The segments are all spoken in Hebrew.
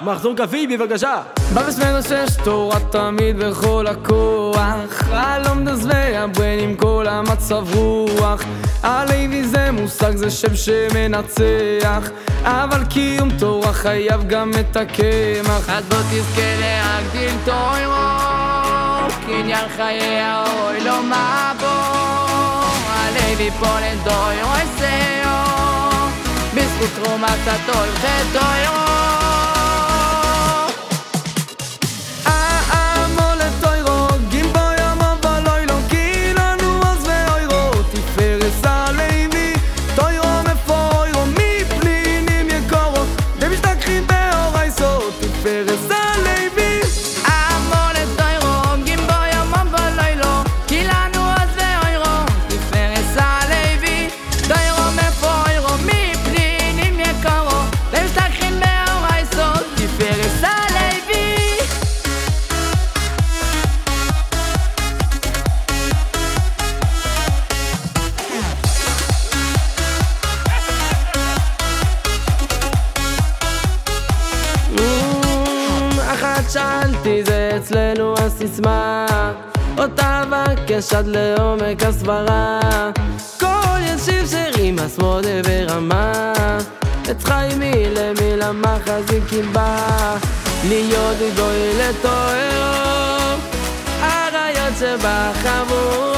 מחזור קווי בבקשה. בבסמנו שיש תורה תמיד בכל הכוח, חלום דזווה הבן עם כל המצב רוח. הלוי זה מושג, זה שם שמנצח, אבל קיום תורה חייב גם את הקמח. אז בוא תזכה להגדיל תורה, קניין חיי האוי לא מבוא. הלוי פולן תורה עשהו, בזכות תרומת התורה ותורה. שאלתי זה אצלנו הסיסמה, אותה בקש עד לעומק הסברה. כל ישיב שירים השמאל ברמה, את חיימי למילה מחזיקים בה, להיות גוי לתואר הרעיות שבחבור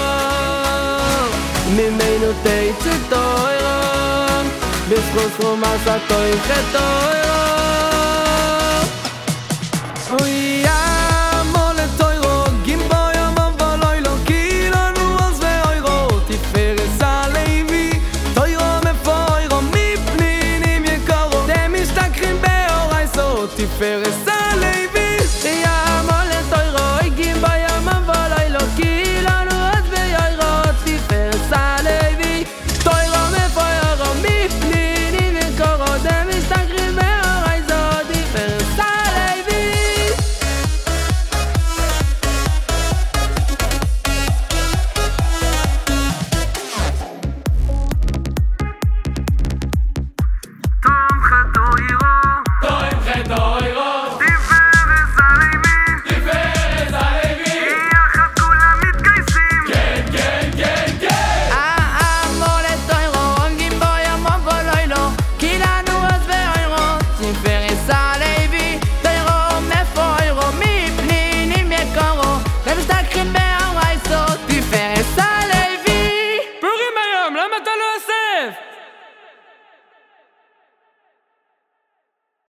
ממנו תצא תואר, בזכות תרומת התורה ותורה. אוי אמור לתוירו, גימבו יומם ולוילו, כי לנו עוז ואוירו, תפארת הלוי, תוירו מפוירו, מפנינים יקרו, אתם משתכחים באורייסו, תפארת הלוי. אמור לתוירו, גימבו יומם ולוילו, כי לנו עוז ואוירו, תפארת הלוי, תוירו מפוירו, מפנינים יקרו, אתם משתכחים באורייסו, תפארת הלוי. פורים היום, למה אתה לא אוסף?